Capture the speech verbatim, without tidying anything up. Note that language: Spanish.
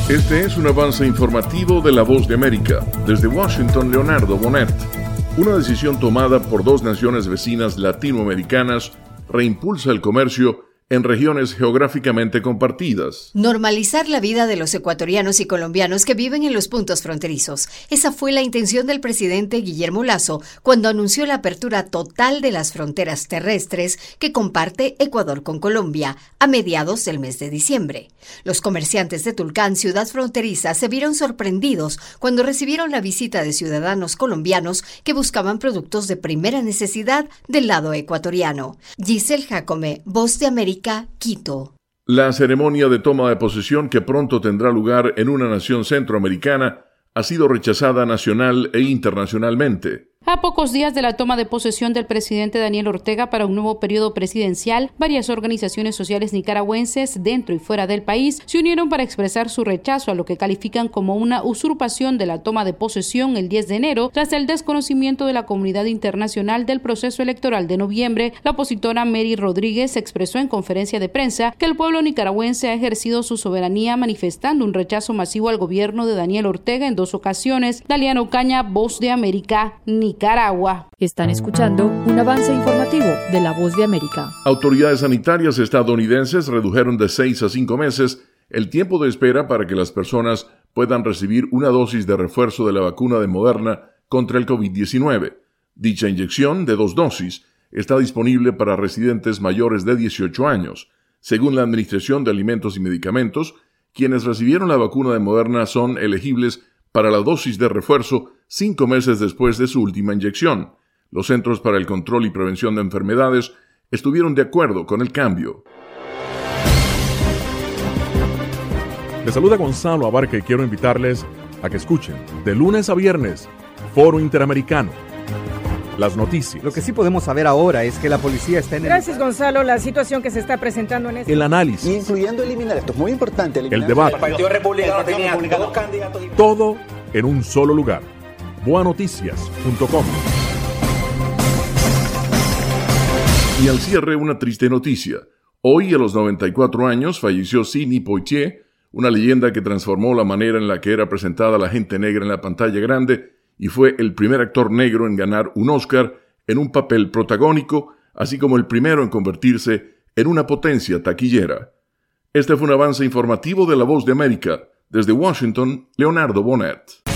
Este es un avance informativo de La Voz de América. Desde Washington, Leonardo Bonet. Una decisión tomada por dos naciones vecinas latinoamericanas reimpulsa el comercio en regiones geográficamente compartidas. Normalizar la vida de los ecuatorianos y colombianos que viven en los puntos fronterizos. Esa fue la intención del presidente Guillermo Lasso cuando anunció la apertura total de las fronteras terrestres que comparte Ecuador con Colombia a mediados del mes de diciembre. Los comerciantes de Tulcán, ciudad fronteriza, se vieron sorprendidos cuando recibieron la visita de ciudadanos colombianos que buscaban productos de primera necesidad del lado ecuatoriano. Giselle Jacome, Voz de América, Quito. La ceremonia de toma de posesión, que pronto tendrá lugar en una nación centroamericana, ha sido rechazada nacional e internacionalmente. A pocos días de la toma de posesión del presidente Daniel Ortega para un nuevo periodo presidencial, varias organizaciones sociales nicaragüenses dentro y fuera del país se unieron para expresar su rechazo a lo que califican como una usurpación de la toma de posesión el diez de enero, tras el desconocimiento de la comunidad internacional del proceso electoral de noviembre. La opositora Mary Rodríguez expresó en conferencia de prensa que el pueblo nicaragüense ha ejercido su soberanía manifestando un rechazo masivo al gobierno de Daniel Ortega en dos ocasiones. Daliana Ocaña, Voz de América, Nicaragua. Nicaragua. Están escuchando un avance informativo de La Voz de América. Autoridades sanitarias estadounidenses redujeron de seis a cinco meses el tiempo de espera para que las personas puedan recibir una dosis de refuerzo de la vacuna de Moderna contra el covid diecinueve. Dicha inyección, de dos dosis, está disponible para residentes mayores de dieciocho años. Según la Administración de Alimentos y Medicamentos, quienes recibieron la vacuna de Moderna son elegibles para la dosis de refuerzo cinco meses después de su última inyección. Los Centros para el Control y Prevención de Enfermedades estuvieron de acuerdo con el cambio. Les saluda Gonzalo Abarca y quiero invitarles a que escuchen de lunes a viernes Foro Interamericano. Las noticias. Lo que sí podemos saber ahora es que la policía está en el... Gracias, Gonzalo. La situación que se está presentando en este... El análisis. Incluyendo eliminar, esto es muy importante. El debate. El Partido Republicano tenía dos candidatos. Todo en un solo lugar. boa noticias punto com. Y al cierre, una triste noticia. Hoy, a los noventa y cuatro años, falleció Sidney Poitier, una leyenda que transformó la manera en la que era presentada la gente negra en la pantalla grande y fue el primer actor negro en ganar un Oscar en un papel protagónico, así como el primero en convertirse en una potencia taquillera. Este fue un avance informativo de La Voz de América. Desde Washington, Leonardo Bonet.